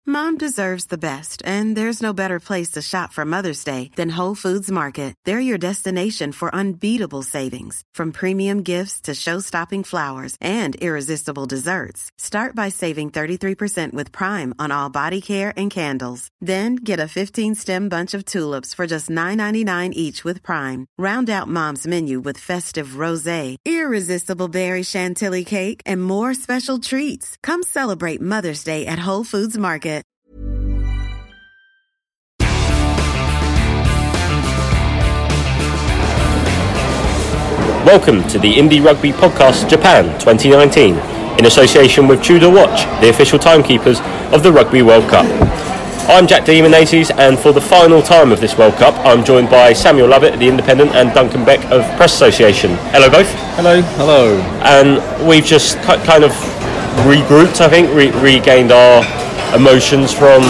Mom deserves the best, and there's no better place to shop for Mother's Day than Whole Foods Market. They're your destination for unbeatable savings, from premium gifts to show-stopping flowers and irresistible desserts. Start by saving 33% with Prime on all body care and candles. Then get a 15-stem bunch of tulips for just $9.99 each with Prime. Round out Mom's menu with festive rosé, irresistible berry chantilly cake, and more special treats. Come celebrate Mother's Day at Whole Foods Market. Welcome to the Indie Rugby Podcast Japan 2019, in association with Tudor Watch, the official timekeepers of the Rugby World Cup. I'm Jack Diamandis, and for the final time of this World Cup, I'm joined by Samuel Lovett of The Independent and Duncan Beck of Press Association. Hello both. Hello. Hello. And we've just kind of regrouped, I think, regained our emotions from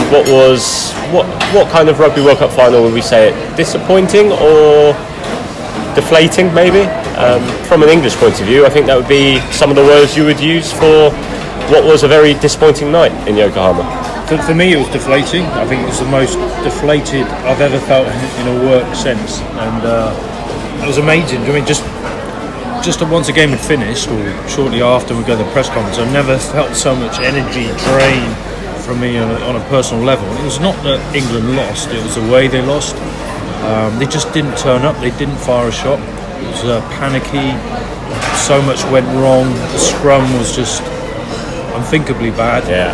what kind of Rugby World Cup final would we say it? Disappointing or deflating, maybe? From an English point of view, I think that would be some of the words you would use for what was a very disappointing night in Yokohama. For me, it was deflating. I think it was the most deflated I've ever felt in a work sense, and it was amazing. I mean, just once the game had finished, or shortly after we go to the press conference, I never felt so much energy drain from me on a personal level. It was not that England lost; it was the way they lost. They just didn't turn up. They didn't fire a shot. It was panicky. So much went wrong. The scrum was just unthinkably bad. Yeah.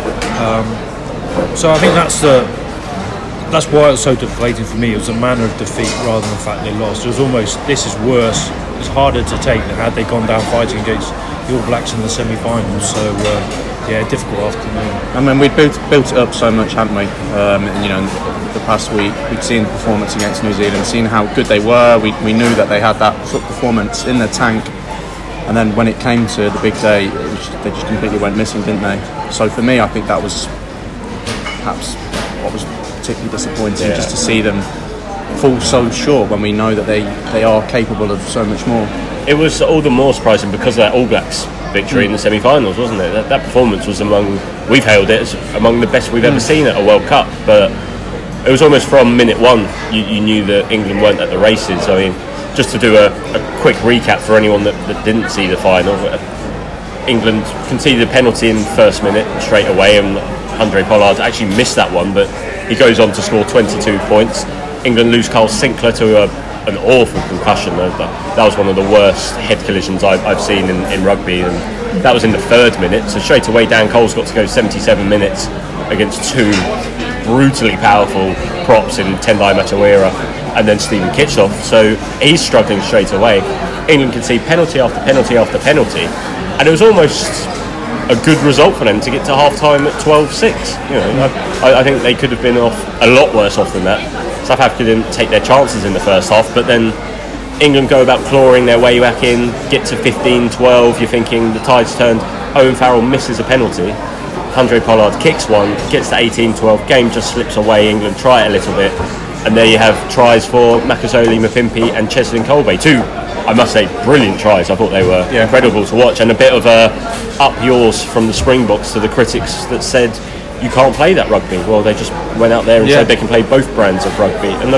So I think that's why it was so deflating for me. It was a manner of defeat rather than the fact they lost. It was almost, this is worse. It's harder to take than had they gone down fighting against the All Blacks in the semi-finals. So difficult afternoon. I mean, we'd built it up so much, hadn't we? The past week we'd seen the performance against New Zealand, seen how good they were. We knew that they had that sort of performance in the tank, and then when it came to the big day, they just completely went missing, didn't they? So for me, I think that was perhaps what was particularly disappointing, just to see them fall so short when we know that they are capable of so much more. It was all the more surprising because of that All Blacks victory in the semi-finals, wasn't it? That performance was we've hailed it as among the best we've ever seen at a World Cup, but it was almost from minute one you knew that England weren't at the races. I mean, just to do a quick recap for anyone that didn't see the final, England conceded a penalty in the first minute straight away, and Andre Pollard actually missed that one, but he goes on to score 22 points. England lose Carl Sinclair to an awful concussion. That was one of the worst head collisions I've seen in rugby, and that was in the third minute. So straight away Dan Cole's got to go 77 minutes against two brutally powerful props in Tendai Matawira and then Stephen Kitchloff. So he's struggling straight away. England concede penalty after penalty after penalty, and it was almost a good result for them to get to half-time at 12-6. I think they could have been off a lot worse off than that. South Africa didn't take their chances in the first half, but then England go about clawing their way back in, get to 15-12, you're thinking the tide's turned. Owen Farrell misses a penalty, Andre Pollard kicks one, gets to 18-12, game just slips away, England try it a little bit, and there you have tries for Makazole, Mapimpi and Cheslin Kolbe. Two, I must say, brilliant tries. I thought they were incredible to watch, and a bit of a up yours from the Springboks to the critics that said you can't play that rugby. Well, they just went out there and said they can play both brands of rugby. And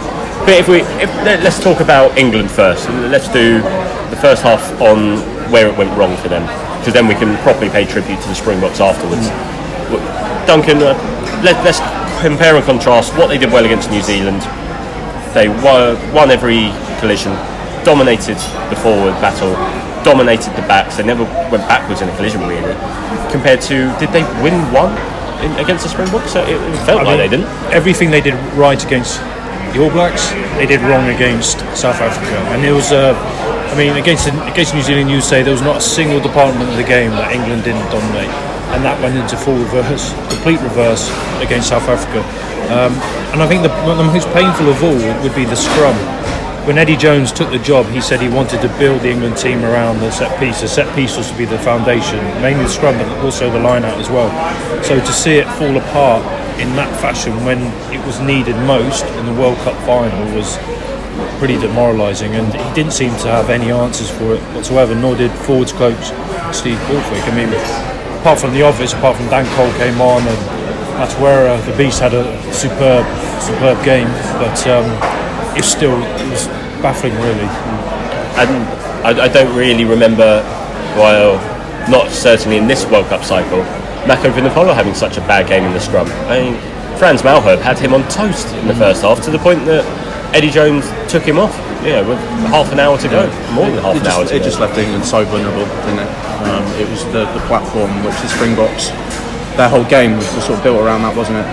let's talk about England first. Let's do the first half on where it went wrong for them, because then we can properly pay tribute to the Springboks afterwards. Duncan, let's compare and contrast what they did well against New Zealand. They won every collision, dominated the forward battle, dominated the backs. They never went backwards in a collision, really. Compared to, did they win one against the Springboks? It felt like they didn't. Everything they did right against the All Blacks, they did wrong against South Africa. And it was, against New Zealand, you say there was not a single department of the game that England didn't dominate. And that went into full reverse, complete reverse against South Africa. And I think the most painful of all would be the scrum. When Eddie Jones took the job, he said he wanted to build the England team around the set piece. The set piece was to be the foundation, mainly the scrum, but also the line out as well. So to see it fall apart in that fashion when it was needed most in the World Cup final was pretty demoralising, and he didn't seem to have any answers for it whatsoever, nor did forwards coach Steve Borthwick. I mean, apart from the obvious, apart from Dan Cole came on and Matuera, the Beast, had a superb game, but it was baffling, really. And I don't really remember, well, not certainly in this World Cup cycle, Mako Vunipola having such a bad game in the scrum. I mean, Frans Malherbe had him on toast in the first half, to the point that Eddie Jones took him off, with half an hour to go, more than half an hour to go. It just left England so vulnerable, didn't it? It was the platform which the Springboks, their whole game was sort of built around that, wasn't it?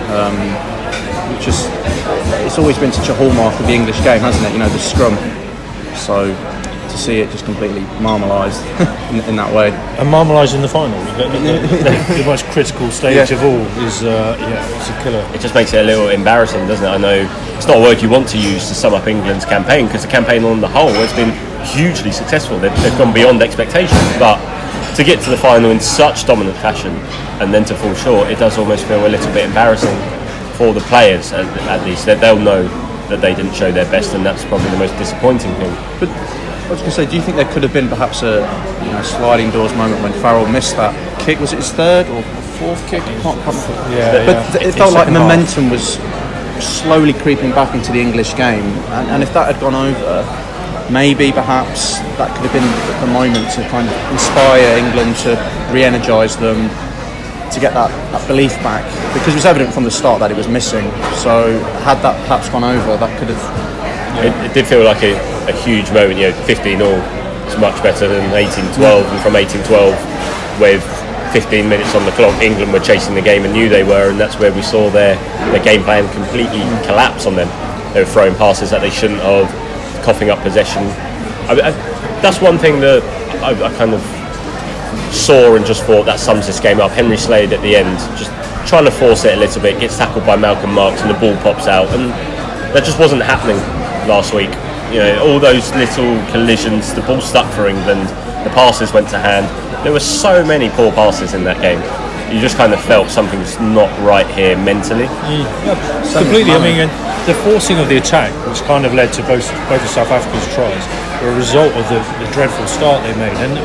It's always been such a hallmark of the English game, hasn't it? The scrum. So to see it just completely marmalised in that way. And marmalised in the final. The most critical stage of all is, it's a killer. It just makes it a little embarrassing, doesn't it? I know it's not a word you want to use to sum up England's campaign, because the campaign on the whole has been hugely successful. They've gone beyond expectations, but to get to the final in such dominant fashion and then to fall short, it does almost feel a little bit embarrassing for the players, at least. They'll know that they didn't show their best, and that's probably the most disappointing thing. But I was going to say, do you think there could have been perhaps a sliding doors moment when Farrell missed that kick? Was it his third or fourth kick? I can't remember. But it felt like momentum was slowly creeping back into the English game, and if that had gone over, maybe perhaps that could have been the moment to kind of inspire England, to re-energise them, to get that belief back, because it was evident from the start that it was missing. So had that perhaps gone over, that could have... It did feel like a huge moment. 15-all is much better than 18-12, and from 18-12 with 15 minutes on the clock, England were chasing the game and knew they were, and that's where we saw their game plan completely collapse on them. They were throwing passes that they shouldn't have, coughing up possession. That's one thing that I kind of saw and just thought that sums this game up. Henry Slade at the end, just trying to force it a little bit, gets tackled by Malcolm Marks and the ball pops out, and that just wasn't happening last week. All those little collisions, the ball stuck for England, the passes went to hand. There were so many poor passes in that game. You just kind of felt something's not right here mentally. Completely. I mean, the forcing of the attack, which kind of led to both of South Africa's tries, were a result of the dreadful start they made. And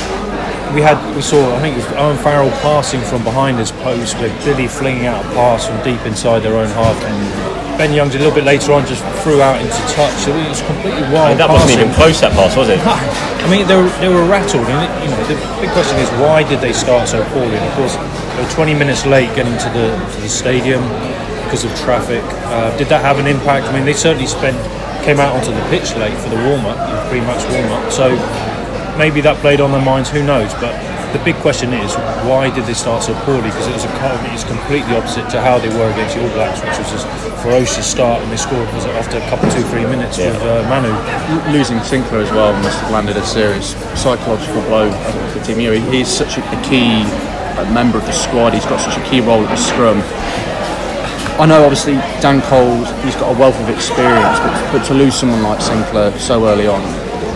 we saw, I think it was Owen Farrell passing from behind his post, with Billy flinging out a pass from deep inside their own half, and Ben Youngs a little bit later on just threw out into touch. It was completely wild. That wasn't even close, that pass, was it? I mean, they were rattled, and the big question is, why did they start so poorly? And of course, they were 20 minutes late getting to the stadium because of traffic. Did that have an impact? I mean, they certainly came out onto the pitch late for the warm-up, the pre-match warm-up. So maybe that played on their minds. Who knows? But the big question is, why did they start so poorly? Because it's completely opposite to how they were against the All Blacks, which was a ferocious start, and they scored after a couple 2-3 minutes with Manu. Losing Sinclair as well must have landed a serious psychological blow for the team. He's such a key member of the squad. He's got such a key role at the scrum. I know obviously Dan Cole, he's got a wealth of experience, but to lose someone like Sinclair so early on,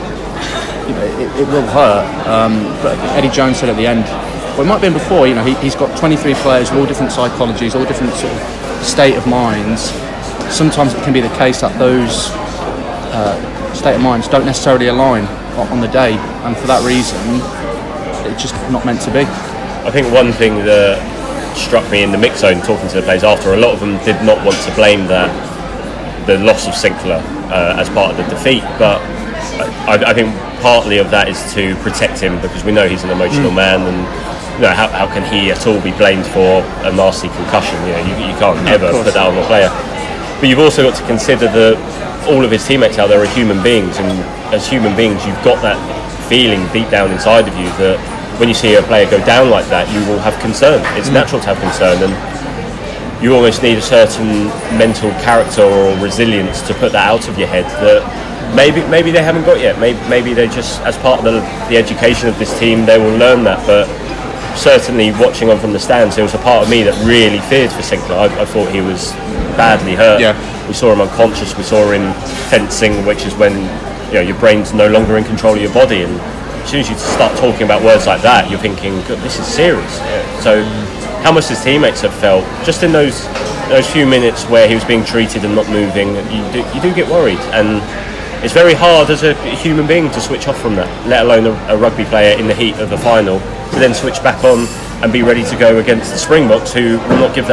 it will hurt. But Eddie Jones said at the end, well, it might have been before, he's got 23 players with all different psychologies, all different sort of state of minds. Sometimes it can be the case that those state of minds don't necessarily align on the day, and for that reason it's just not meant to be. I think one thing that struck me in the mix zone, talking to the players after, a lot of them did not want to blame the loss of Sinclair as part of the defeat, but I think partly of that is to protect him, because we know he's an emotional man, and how can he at all be blamed for a nasty concussion? You can't ever put that on a player. But you've also got to consider that all of his teammates out there are human beings, and as human beings you've got that feeling deep down inside of you that when you see a player go down like that, you will have concern. It's natural to have concern, and you almost need a certain mental character or resilience to put that out of your head that maybe they haven't got yet. Maybe they just, as part of the education of this team, they will learn that. But certainly watching on from the stands, there was a part of me that really feared for Sinclair. I thought he was badly hurt. We saw him unconscious, we saw him fencing, which is when your brain's no longer in control of your body, and as soon as you start talking about words like that, you're thinking, God, this is serious. So how much his teammates have felt just in those few minutes where he was being treated and not moving, you do get worried, and it's very hard as a human being to switch off from that, let alone a rugby player in the heat of the final, to then switch back on and be ready to go against the Springboks, who will not give that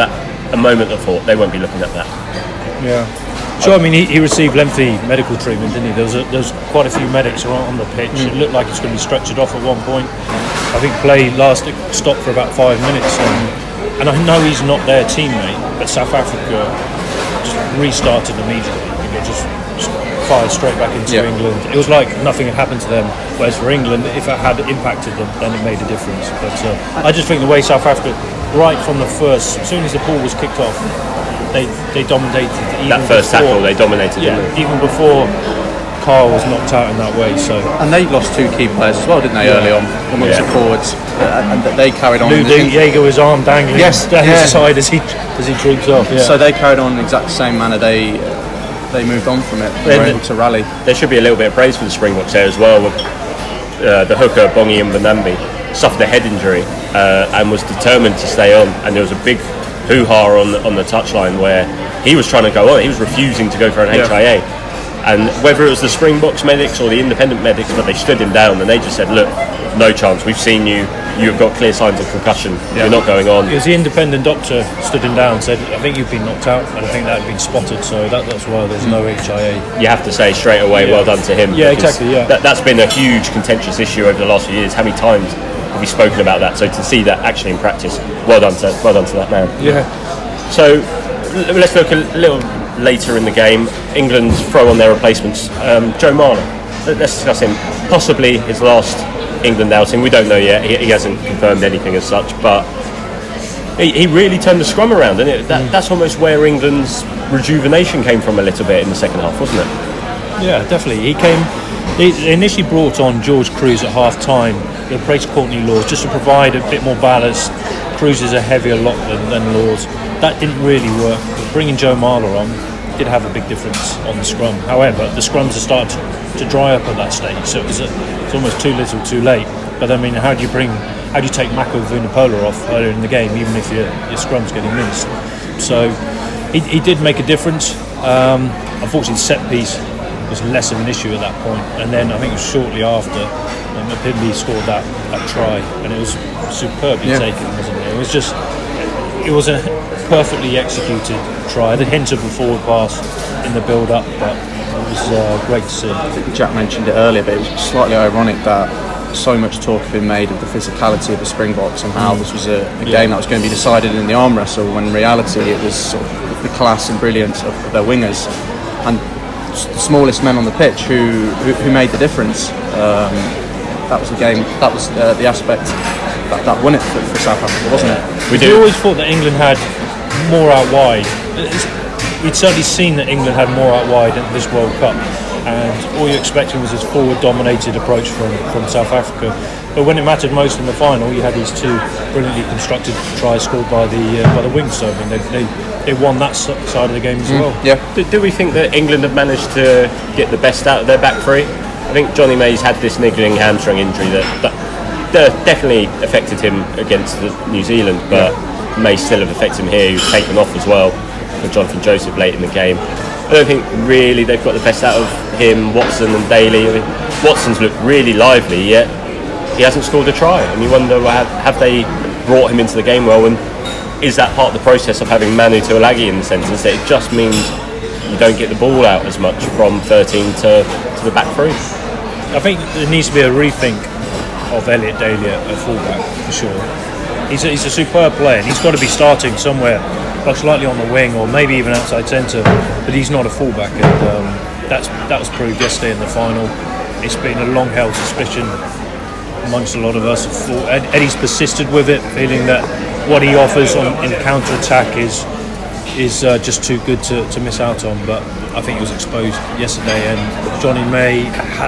a moment of thought. They won't be looking at that. Yeah. Sure, I mean, he received lengthy medical treatment, didn't he? There was quite a few medics on the pitch. It looked like it's going to be stretchered off at one point. I think play stopped for about 5 minutes. And I know he's not their teammate, but South Africa just restarted immediately. Just fired straight back into England. It was like nothing had happened to them. Whereas for England, if it had impacted them, then it made a difference. But I just think the way South Africa, right from the first, as soon as the ball was kicked off, they dominated. That first tackle, they dominated. Yeah, even before Carl was knocked out in that way. So and they lost 2 key players as well, didn't they, early on amongst the forwards, and they carried on. Lou Jaeger was arm dangling down his side as he trooped off. Yeah. So they carried on in the exact same manner. They moved on from it. They were able to rally. There should be a little bit of praise for the Springboks there as well. With, the hooker Bongi Mbonambi suffered a head injury and was determined to stay on, and there was a big hoo-ha on the touchline where he was trying to go on. He was refusing to go for an HIA, and whether it was the Springboks medics or the independent medics, but they stood him down and they just said, look, no chance, we've seen you have got clear signs of concussion, you're not going on. It was the independent doctor stood him down and said, I think you've been knocked out, and I think that had been spotted, so that's why there's no HIA. You have to say straight away, well done to him. Yeah, exactly, That's been a huge contentious issue over the last few years. How many times have we spoken about that? So to see that actually in practice, well done to that man. Yeah. So let's look a little later in the game. England throw on their replacements. Joe Marler, let's discuss him. Possibly his last England outing. We don't know yet. He hasn't confirmed anything as such, but he really turned the scrum around, and that's almost where England's rejuvenation came from a little bit in the second half, wasn't it? Yeah, definitely. They initially brought on George Cruz at half time. They replaced Courtney Lawes just to provide a bit more ballast. Cruz is a heavier lock than Lawes. That didn't really work. Bringing Joe Marler on did have a big difference on the scrum. However, the scrums are starting to dry up at that stage, so it's almost too little, too late. But I mean, how do you take Mako Vunipola off earlier in the game, even if your scrum's getting minced? So he did make a difference. Unfortunately, the set piece was less of an issue at that point, and then I think it was shortly after Mapimbi scored that try, and it was superbly taken, wasn't it? It was a perfectly executed try. The hint of a forward pass in the build-up, but it was great to see. I think Jack mentioned it earlier, but it was slightly ironic that so much talk had been made of the physicality of the Springboks and how this was a game that was going to be decided in the arm wrestle, when in reality it was sort of the class and brilliance of their wingers and the smallest men on the pitch who made the difference. That was the game. That was the aspect that won it for South Africa, wasn't it? We always thought that England had more out wide. We'd certainly seen that England had more out wide in this World Cup, and all you're expecting was this forward-dominated approach from South Africa. But when it mattered most in the final, you had these 2 brilliantly constructed tries scored by the wings. So I mean, they won that side of the game as well. Yeah. Do we think that England have managed to get the best out of their back three? I think Johnny May's had this niggling hamstring injury that definitely affected him against New Zealand, but may still have affected him here. He was taken off as well for Jonathan Joseph late in the game. I don't think really they've got the best out of him, Watson and Daly. I mean, Watson's looked really lively, yet he hasn't scored a try, and you wonder, have they brought him into the game well, and is that part of the process of having Manu Tuilagi in the centre, that it just means you don't get the ball out as much from 13 to the back three? I think there needs to be a rethink of Elliot Daly at fullback for sure. He's a superb player, and he's got to be starting somewhere, most likely on the wing or maybe even outside centre. But he's not a fullback, and that was proved yesterday in the final. It's been a long-held suspicion amongst a lot of us. Eddie's persisted with it, feeling that what he offers in counter-attack is just too good to miss out on. But I think it was exposed yesterday, and Johnny May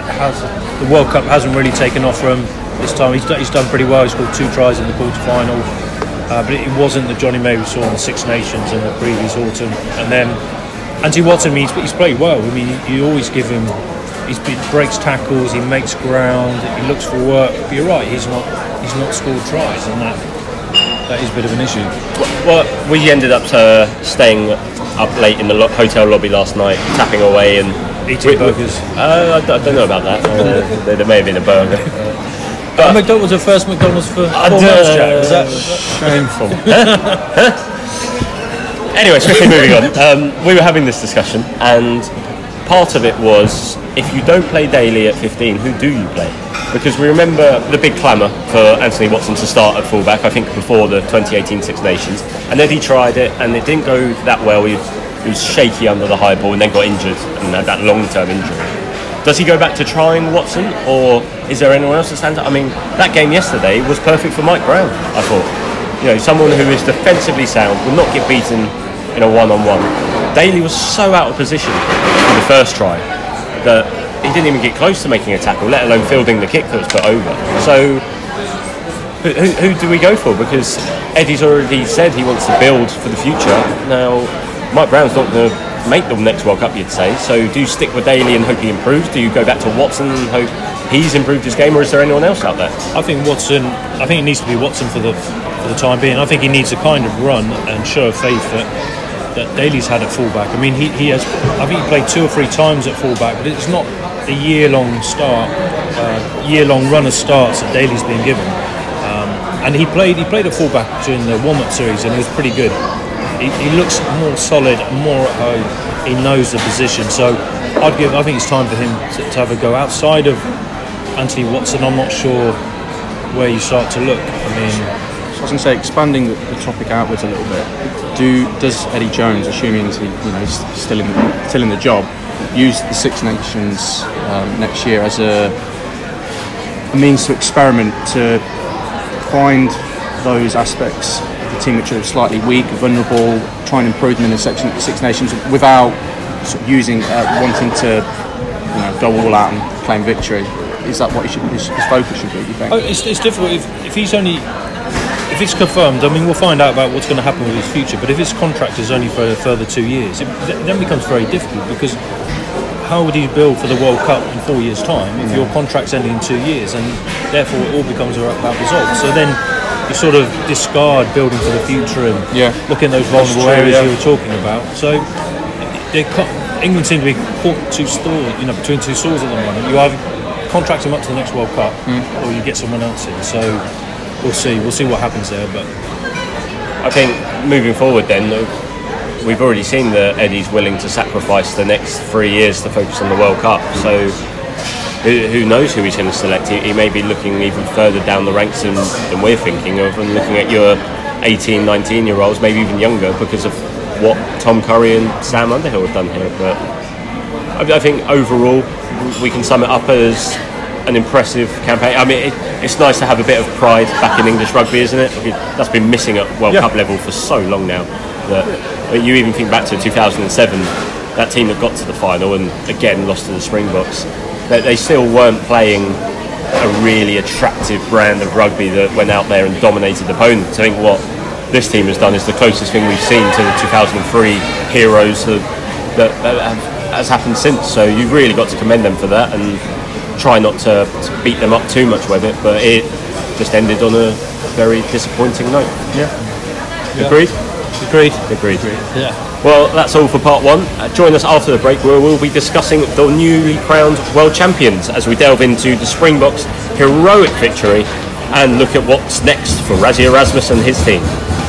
the World Cup hasn't really taken off for him this time. He's done pretty well. He scored 2 tries in the quarter-final, but it wasn't the Johnny May we saw in the Six Nations in the previous autumn. And then Anthony Watson, he's played well. I mean, you always give him. He breaks tackles, he makes ground, he looks for work. But you're right, he's not scored tries, and that is a bit of an issue. Well, we ended up staying up late in the hotel lobby last night, tapping away and eating burgers. I don't know about that. There may have been a burger. But McDonald's the first McDonald's for 4 months, Jack. Is that shameful? Anyway, swiftly moving on. We were having this discussion, and part of it was, if you don't play Daly at 15, who do you play? Because we remember the big clamour for Anthony Watson to start at fullback, I think before the 2018 Six Nations, and Eddie tried it, and it didn't go that well. He was shaky under the high ball and then got injured, and had that long-term injury. Does he go back to trying Watson, or is there anyone else that stands out? I mean, that game yesterday was perfect for Mike Brown, I thought. Someone who is defensively sound, will not get beaten in a one-on-one. Daly was so out of position in the first try that he didn't even get close to making a tackle, let alone fielding the kick that was put over. So who do we go for? Because Eddie's already said he wants to build for the future. Now, Mike Brown's not going to make the next World Cup, you'd say. So do you stick with Daly and hope he improves? Do you go back to Watson and hope he's improved his game, or is there anyone else out there? I think it needs to be Watson for the time being. I think he needs to kind of run and show faith that Daly's had at fullback. I mean, he has. I think he played 2 or 3 times at fullback, but it's not a year-long run of starts that Daly's been given. And he played at fullback during the warm-up series, and he was pretty good. He looks more solid, more at home. He knows the position. So I think it's time for him to have a go outside of Anthony Watson. I'm not sure where you start to look. I mean, I was going to say, expanding the topic outwards a little bit. Does Eddie Jones, assuming he's still in the job, use the Six Nations next year as a means to experiment, to find those aspects of the team which are slightly weak, vulnerable, try and improve them in the Six Nations without sort of wanting to go all out and claim victory? Is that what his focus should be, do you think? It's difficult if it's confirmed. I mean, we'll find out about what's going to happen with his future, but if his contract is only for a further 2 years, it then becomes very difficult, because how would he build for the World Cup in 4 years' time if your contract's ending in 2 years, and therefore it all becomes about results? So then you sort of discard building for the future and look in those vulnerable areas you were talking about. So England seem to be caught between two swords at the moment. You either contract him up to the next World Cup, or you get someone else in. So we'll see what happens there. But I think moving forward, then we've already seen that Eddie's willing to sacrifice the next 3 years to focus on the World Cup. So who knows who he's going to select? He may be looking even further down the ranks than we're thinking of, and looking at your 18, 19-year-olds, maybe even younger, because of what Tom Curry and Sam Underhill have done here. But I think overall we can sum it up as an impressive campaign. I mean, it's nice to have a bit of pride back in English rugby, isn't it? That's been missing at World Cup level for so long now. That you even think back to 2007, that team that got to the final and again lost to the Springboks. They still weren't playing a really attractive brand of rugby that went out there and dominated opponents. I think what this team has done is the closest thing we've seen to the 2003 heroes that has happened since. So you've really got to commend them for that, and try not to beat them up too much with it. But it just ended on a very disappointing note. Agreed? Agreed. Yeah. Well, that's all for part one. Join us after the break, where we'll be discussing the newly crowned world champions as we delve into the Springboks' heroic victory and look at what's next for Rassie Erasmus and his team.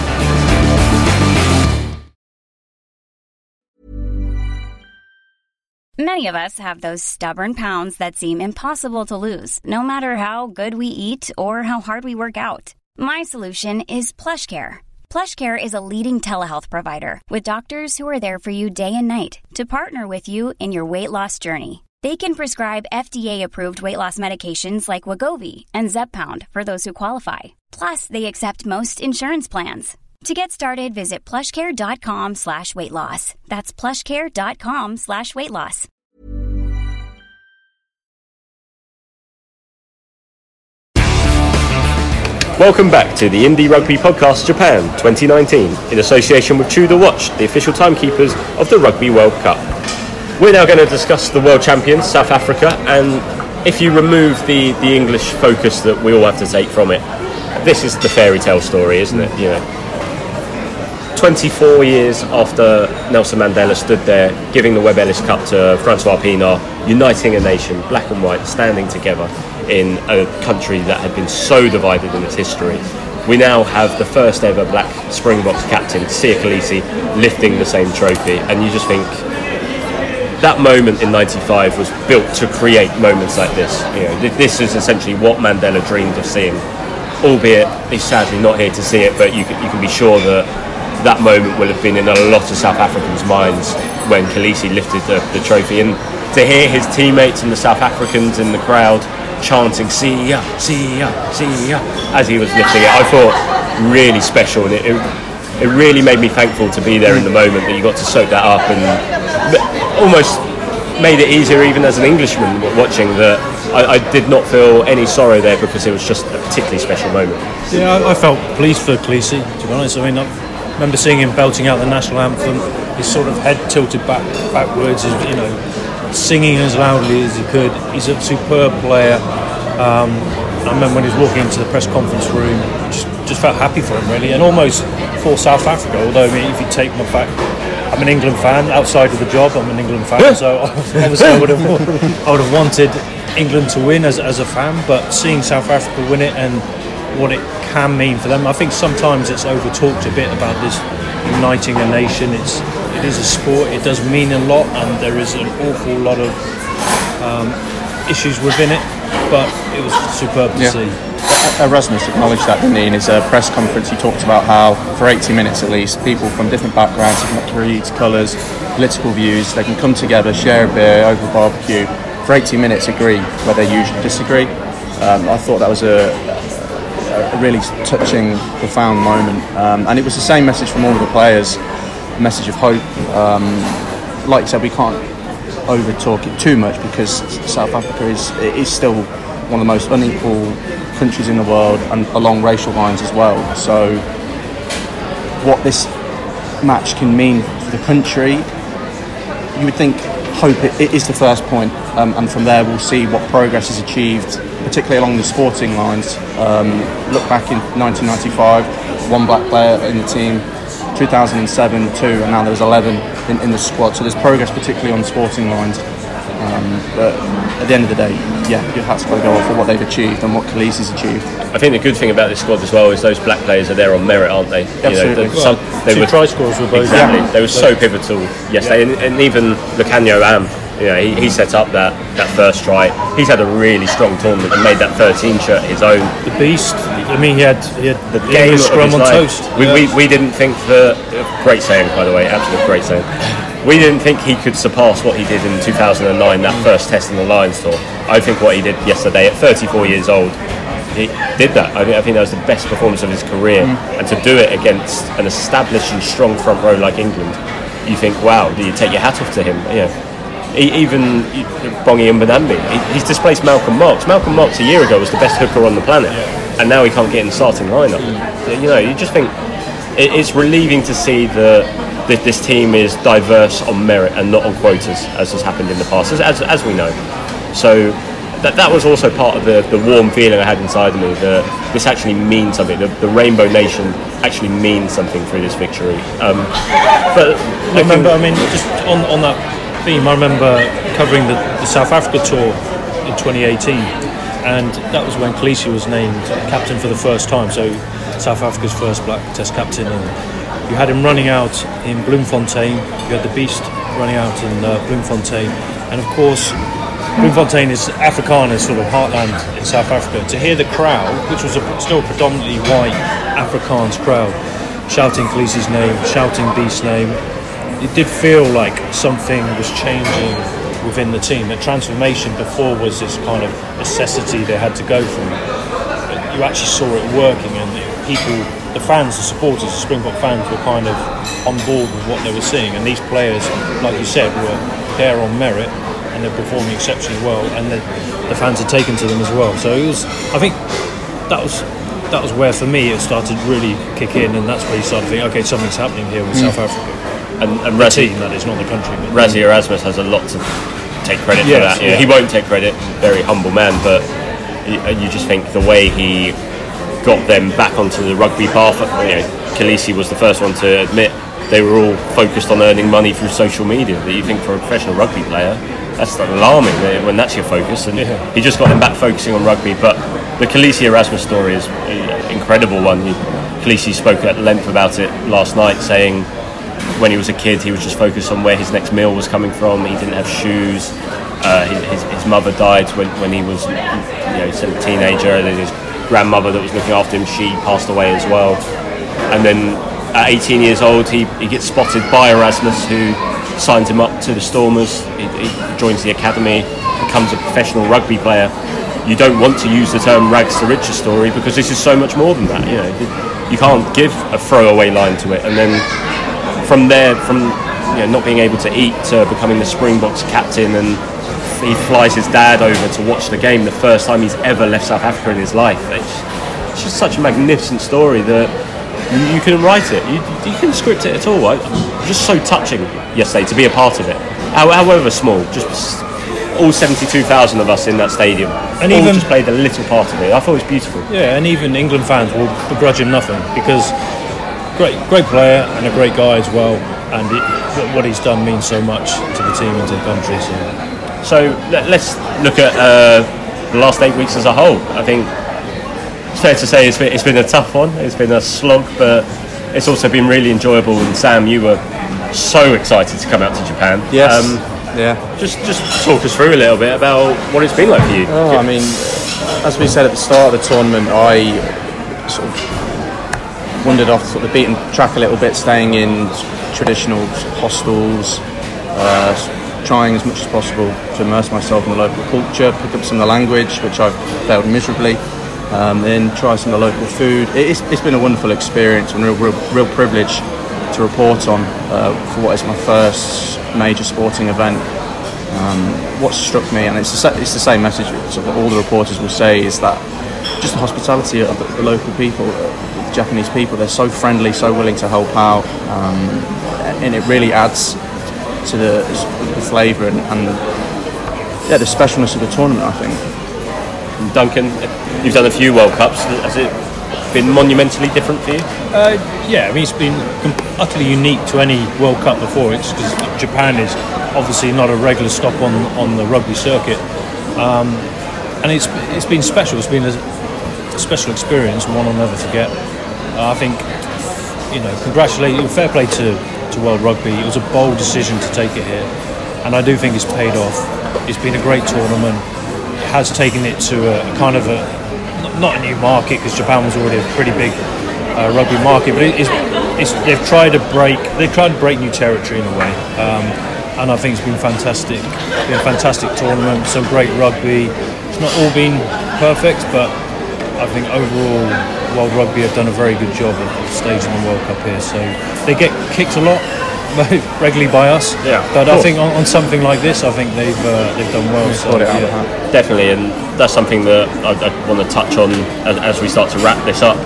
Many of us have those stubborn pounds that seem impossible to lose, no matter how good we eat or how hard we work out. My solution is PlushCare. PlushCare is a leading telehealth provider with doctors who are there for you day and night to partner with you in your weight loss journey. They can prescribe FDA-approved weight loss medications like Wegovy and Zepbound for those who qualify. Plus, they accept most insurance plans. To get started, visit plushcare.com/weightloss. That's plushcare.com/weightloss. Welcome back to the Indie Rugby Podcast Japan 2019 in association with Tudor Watch, the official timekeepers of the Rugby World Cup. We're now going to discuss the world champions, South Africa, and if you remove the English focus that we all have to take from it, this is the fairy tale story, isn't it? 24 years after Nelson Mandela stood there giving the Webb Ellis Cup to Francois Pienaar, uniting a nation, black and white, standing together in a country that had been so divided in its history. we now have the first ever black Springboks captain, Siya Kolisi, lifting the same trophy, and you just think that moment in '95 was built to create moments like this. This is essentially what Mandela dreamed of seeing, albeit he's sadly not here to see it, but you can be sure that moment will have been in a lot of South Africans' minds when Kolisi lifted the trophy, and to hear his teammates and the South Africans in the crowd chanting "Siya, Siya, Siya" as he was lifting it, I thought really special, and it really made me thankful to be there in the moment, that you got to soak that up, and almost made it easier even as an Englishman watching, that I did not feel any sorrow there, because it was just a particularly special moment. Yeah, I felt pleased for Kolisi, to be honest. I mean, I remember seeing him belting out the national anthem, his sort of head tilted backwards, singing as loudly as he could. He's a superb player. I remember when he was walking into the press conference room, just felt happy for him, really, and almost for South Africa. Although, I mean, if you take my fact, I'm an England fan. Outside of the job, I'm an England fan, so obviously I would have wanted England to win as a fan. But seeing South Africa win it and what it can mean for them, I think sometimes it's over-talked a bit about this uniting a nation. It is a sport. It does mean a lot, and there is an awful lot of issues within it. But it was superb to see. Erasmus acknowledged that, didn't he? In his press conference, he talked about how for 80 minutes at least, people from different backgrounds, different creeds, colours, political views, they can come together, share a beer over a barbecue, for 80 minutes agree where they usually disagree. I thought that was a really touching, profound moment, and it was the same message from all of the players, a message of hope. Like I said, we can't over talk it too much, because South Africa is still one of the most unequal countries in the world, and along racial lines as well. So what this match can mean for the country, you would think hope it is the first point, and from there we'll see what progress is achieved, particularly along the sporting lines. Look back in 1995, one black player in the team, 2007 2, and now there's 11 in the squad, so there's progress particularly on sporting lines, but at the end of the day, your hat's got to go off for what they've achieved and what Kolisi's achieved. I think the good thing about this squad as well is those black players are there on merit, aren't they? Absolutely. Two try scores were both. Exactly, they were so pivotal yesterday, and even Lukhanyo Am, he set up that first try. He's had a really strong tournament and made that 13 shirt his own. The beast. I mean, he had the game scrum on toast. We didn't think great saying, by the way, absolute great saying. We didn't think he could surpass what he did in 2009, that first test in the Lions tour. I think what he did yesterday at 34 years old, he did that. I think that was the best performance of his career, and to do it against an established and strong front row like England, you think, wow, do you take your hat off to him? Even Bongi Mbonambi, he's displaced Malcolm Marx. Malcolm Marx a year ago was the best hooker on the planet, and now he can't get in the starting lineup. You just think it's relieving to see that this team is diverse on merit and not on quotas, as has happened in the past, as we know. So that was also part of the warm feeling I had inside of me, that this actually means something. The Rainbow Nation actually means something through this victory. But I remember, just on that theme, I remember covering the South Africa tour in 2018, and that was when Kolisi was named captain for the first time, so South Africa's first black test captain, and you had him running out in Bloemfontein, you had the beast running out in Bloemfontein, and of course Bloemfontein is Afrikaner's sort of heartland in South Africa. To hear the crowd, which was still predominantly white Afrikaans crowd, shouting Kolisi's name, shouting Beast's name, it did feel like something was changing within the team. The transformation before was this kind of necessity they had to go through. But you actually saw it working, and people, the fans, the supporters, the Springbok fans were kind of on board with what they were seeing. And these players, like you said, were there on merit, and they're performing exceptionally well, and the fans had taken to them as well. So it was, I think that was where for me it started to really kick in, and that's where you started to think, okay, something's happening here with South Africa. And the team, that is, not the country. But Rassie Erasmus has a lot to take credit for that. He won't take credit, very humble man, but you just think the way he got them back onto the rugby path. Kolisi was the first one to admit they were all focused on earning money through social media. That you think for a professional rugby player, that's alarming when that's your focus. And he just got them back focusing on rugby. But The Khaleesi Erasmus story is an incredible one. Khaleesi spoke at length about it last night, saying when he was a kid he was just focused on where his next meal was coming from. He didn't have shoes. His mother died when he was a teenager, and then his grandmother that was looking after him, she passed away as well. And then at 18 years old he gets spotted by Erasmus, who signs him up to the Stormers. He joins the academy, becomes a professional rugby player. You don't want to use the term rags to riches story, because this is so much more than that. You can't give a throwaway line to it. And then from there, from not being able to eat to becoming the Springboks captain, and he flies his dad over to watch the game, the first time he's ever left South Africa in his life. It's just such a magnificent story that you can write it, you can script it at all. Just so touching yesterday to be a part of it, however small. Just all 72,000 of us in that stadium, and all just played a little part of it. I thought it was beautiful. Yeah, and even England fans will begrudge him nothing, because great player and a great guy as well, and what he's done means so much to the team and to the country. So let's look at the last 8 weeks as a whole. I think it's fair to say it's been a tough one. It's been a slog, but it's also been really enjoyable. And Sam, you were so excited to come out to Japan. Yes. Yeah. Just talk us through a little bit about what it's been like for you. I mean, as we said at the start of the tournament, I sort of wandered off sort of the beaten track a little bit, staying in traditional hostels, trying as much as possible to immerse myself in the local culture, pick up some of the language, which I've failed miserably, then try some of the local food. It's been a wonderful experience and real privilege to report on for what is my first major sporting event. What struck me, and it's the same message sort of all the reporters will say, is that just the hospitality of the local people, the Japanese people. They're so friendly, so willing to help out, and it really adds to the flavour and the specialness of the tournament, I think. Duncan, you've done a few World Cups. Has it been monumentally different for you? Yeah, I mean, it's been utterly unique to any World Cup before. It's because Japan is obviously not a regular stop on the rugby circuit, and it's been special. It's been a special experience, one I'll never forget. I think, fair play to World Rugby. It was a bold decision to take it here, and I do think it's paid off. It's been a great tournament. It has taken it to a kind of not a new market, because Japan was already a pretty big rugby market, but they've tried to break new territory in a way, and I think it's been fantastic. It's been a fantastic tournament, some great rugby. It's not all been perfect, but I think overall World Rugby have done a very good job of staging the World Cup here. So they get kicked a lot regularly by us, but I think on something like this, I think they've done well. So, definitely, and that's something that I want to touch on as we start to wrap this up.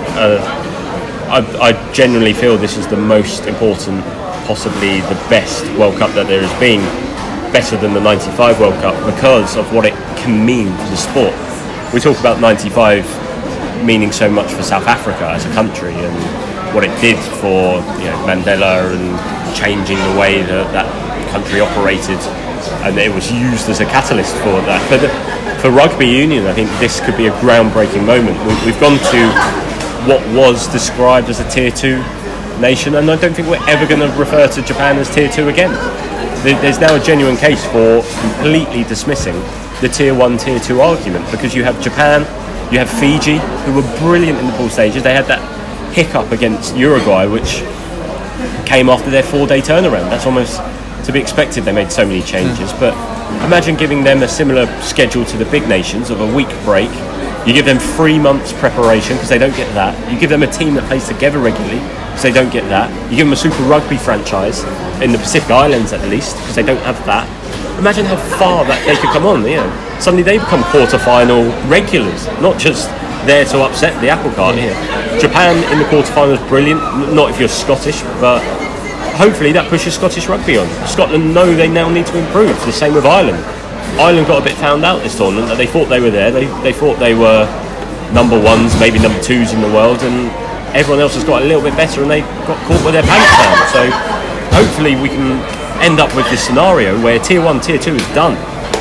I genuinely feel this is the most important, possibly the best World Cup that there has been, better than the 95 World Cup, because of what it can mean for the sport. We talk about 95 meaning so much for South Africa as a country, and what it did for Mandela, and changing the way that country operated, and it was used as a catalyst for that. But for rugby union, I think this could be a groundbreaking moment. We've gone to what was described as a tier 2 nation, and I don't think we're ever going to refer to Japan as tier 2 again. There's now a genuine case for completely dismissing the tier 1, tier 2 argument, because you have Japan, you have Fiji, who were brilliant in the pool stages. They had that hiccup against Uruguay, which came after their 4-day turnaround. That's almost to be expected. They made so many changes, but imagine giving them a similar schedule to the big nations of a week break. You give them 3 months preparation, because they don't get that. You give them a team that plays together regularly, because they don't get that. You give them a Super Rugby franchise in the Pacific Islands at least, because they don't have that. Imagine how far that they could come on. Suddenly they become quarter-final regulars, not just there to upset the apple cart here. Japan in the quarter-final is brilliant, not if you're Scottish, but hopefully that pushes Scottish rugby on. Scotland know they now need to improve. The same with Ireland. Ireland got a bit found out this tournament, that they thought they were there. They thought they were number ones, maybe number twos in the world, and everyone else has got a little bit better, and they got caught with their pants down. So hopefully we can end up with this scenario where tier 1, tier 2 is done,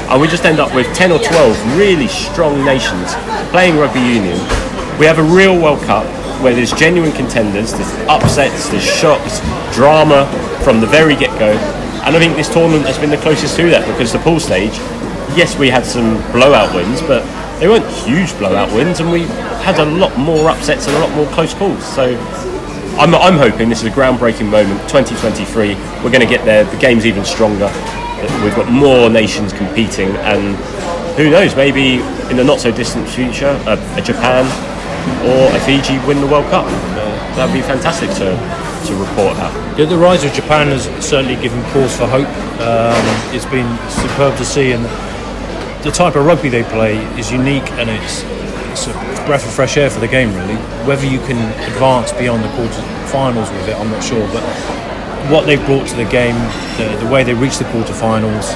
and we just end up with 10 or 12 really strong nations playing rugby union. We have a real World Cup where there's genuine contenders, there's upsets, there's shocks, drama from the very get-go, and I think this tournament has been the closest to that, because the pool stage, yes, we had some blowout wins, but they weren't huge blowout wins, and we had a lot more upsets and a lot more close calls. So I'm hoping this is a groundbreaking moment. 2023, we're going to get there. The game's even stronger. We've got more nations competing, and who knows, maybe in the not so distant future, a Japan or a Fiji win the World Cup. That would be fantastic to report out. Yeah, the rise of Japan has certainly given cause for hope. It's been superb to see, and the type of rugby they play is unique, and it's a breath of fresh air for the game, really. Whether you can advance beyond the quarter-finals with it, I'm not sure, but what they've brought to the game, the way they reached the quarter-finals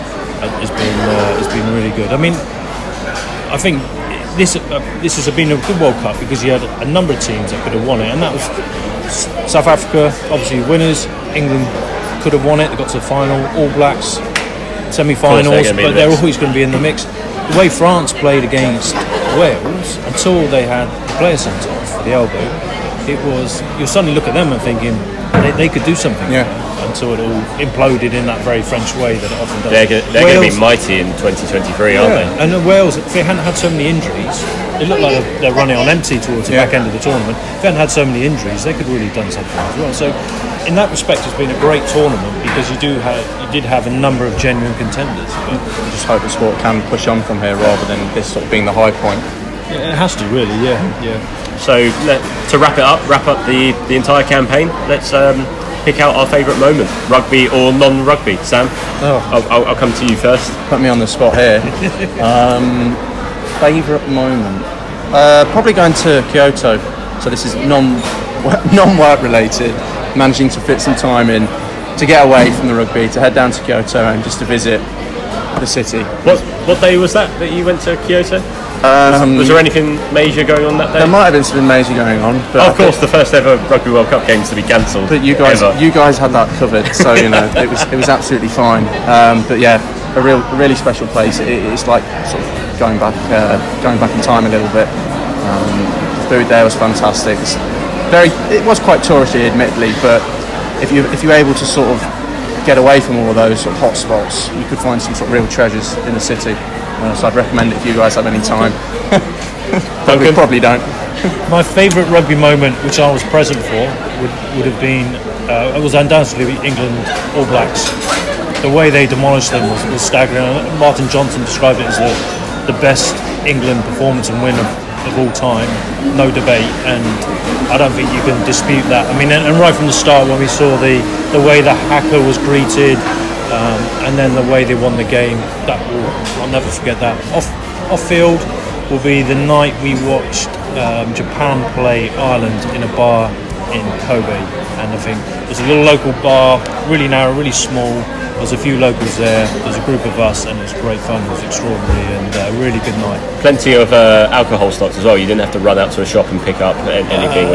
has been really good. I mean, I think this has been a good World Cup because you had a number of teams that could have won it, and that was South Africa, obviously winners. England could have won it, they got to the final. All Blacks, semi-finals, but they're always going to be in the mix. The way France played against Wales, until they had the player sent off for the elbow, it was, you suddenly look at them and thinking they could do something. Yeah. Until it all imploded in that very French way that it often does. They're going to be mighty in 2023, aren't they? And Wales, if they hadn't had so many injuries, it looked like they're running on empty towards the back end of the tournament. If they hadn't had so many injuries, they could really have done something as well. So in that respect, it's been a great tournament because you did have a number of genuine contenders. I just hope the sport can push on from here rather than this sort of being the high point. Yeah, it has to, really, yeah. So to wrap up the entire campaign, let's pick out our favourite moment, rugby or non-rugby. Sam, I'll come to you first. Put me on the spot here. Favourite moment? Probably going to Kyoto. So this is non-work related. Managing to fit some time in to get away from the rugby, to head down to Kyoto and just to visit the city. What day was that you went to Kyoto? Was there anything major going on that day? There might have been something major going on, but of course, the first ever Rugby World Cup games to be cancelled. But you guys had that covered, so it was absolutely fine. But yeah, a really special place. It's like sort of going back in time a little bit. The food there was fantastic. It was quite touristy, admittedly, but if you're able to sort of get away from all of those sort of hot spots, you could find some sort of real treasures in the city. So I'd recommend it if you guys have any time. But we probably don't. My favourite rugby moment, which I was present for, would have been it was undoubtedly England All Blacks. The way they demolished them was staggering. Martin Johnson described it as the best England performance and win of all time, no debate, and I don't think you can dispute that. I mean, and right from the start when we saw the way the haka was greeted, and then the way they won the game, I'll never forget that. Off field will be the night we watched Japan play Ireland in a bar in Kobe, and I think there's a little local bar, really narrow, really small. There's a few locals there, there's a group of us, and it was great fun. It was extraordinary and a really good night. Plenty of alcohol stocks as well. You didn't have to run out to a shop and pick up anything.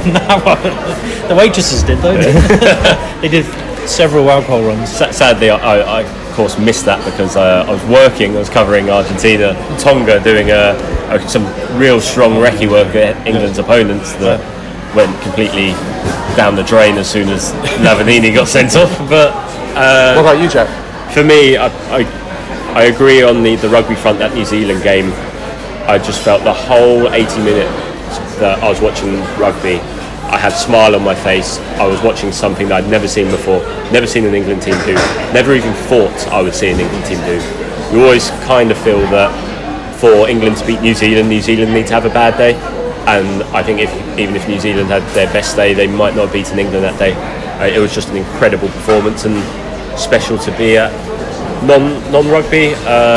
No, the waitresses did though. They did several alcohol runs. Sadly, I of course missed that because I was covering Argentina, Tonga, doing some real strong recce work at England's opponents that went completely down the drain as soon as Lavanini got sent off. But what about you, Jack? For me, I agree on the rugby front. That New Zealand game, I just felt the whole 80 minutes that I was watching rugby, I had a smile on my face. I was watching something that I'd never seen before, never seen an England team do, never even thought I would see an England team do. You always kind of feel that for England to beat New Zealand need to have a bad day, and I think even if New Zealand had their best day, they might not have beaten England that day. It was just an incredible performance and special to be at. Non-rugby,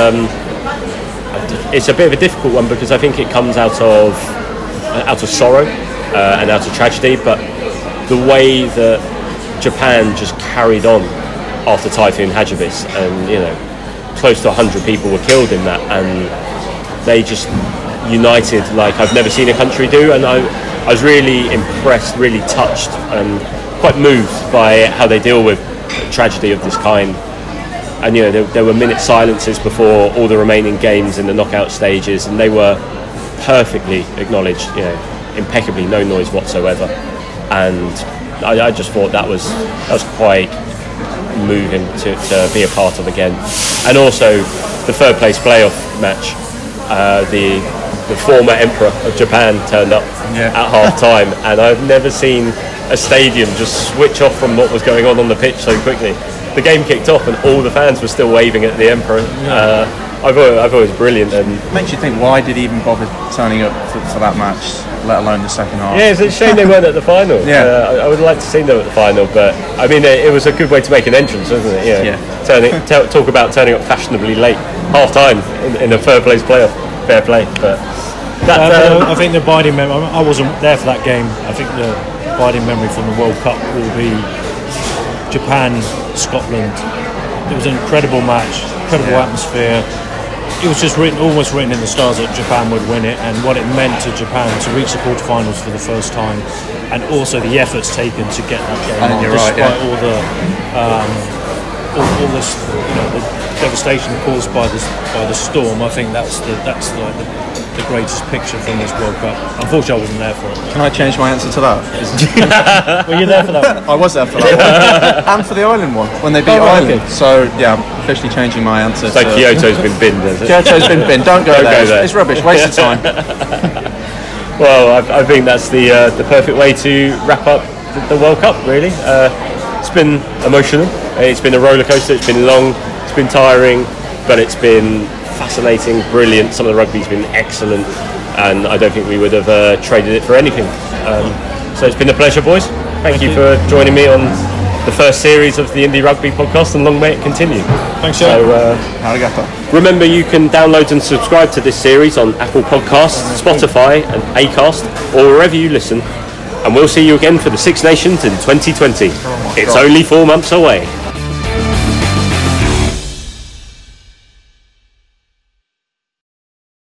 it's a bit of a difficult one because I think it comes out of sorrow and out of tragedy, but the way that Japan just carried on after Typhoon Hagibis, and close to 100 people were killed in that, and they just united like I've never seen a country do, and I was really impressed, really touched, and quite moved by how they deal with tragedy of this kind. and there were minute silences before all the remaining games in the knockout stages, and they were perfectly acknowledged, impeccably, no noise whatsoever. And I just thought that was quite moving to be a part of again. And also the third place playoff match, the former emperor of Japan turned up at half time, and I've never seen a stadium just switch off from what was going on the pitch so quickly. The game kicked off and all the fans were still waving at the emperor. I thought it was brilliant. And makes you think, why did he even bother turning up for that match, let alone the second half? Yeah, it's a shame they weren't at the final. I would like to see them at the final, but I mean, it was a good way to make an entrance, wasn't it? Talk about turning up fashionably late, half time in a third place playoff. Fair play. But I think the abiding memory, I wasn't there for that game. I think the abiding memory from the World Cup will be Japan, Scotland. It was an incredible match, incredible atmosphere. It was just almost written in the stars that Japan would win it, and what it meant to Japan to reach the quarterfinals for the first time, and also the efforts taken to get that game on, despite all this, the devastation caused by the storm. I think that's the greatest picture from this World Cup. Unfortunately, I wasn't there for it. Can I change my answer to that? Were you there for that one? I was there for that one. And for the Ireland one, when they beat Ireland. Okay. So, yeah, I'm officially changing my answer. So Kyoto's been binned, has it? Kyoto's been binned. Don't go there. It's rubbish. Waste of time. Well, I think that's the perfect way to wrap up the World Cup, really. It's been emotional. It's been a roller coaster. It's been long. It's been tiring, but it's been fascinating, brilliant. Some of the rugby's been excellent, and I don't think we would have traded it for anything. So it's been a pleasure, boys. Thank you for joining me on the first series of the Indie Rugby podcast, and long may it continue. Thanks, Joe. So, remember, you can download and subscribe to this series on Apple Podcasts, Spotify and Acast, or wherever you listen, and we'll see you again for the Six Nations in 2020. It's only 4 months away.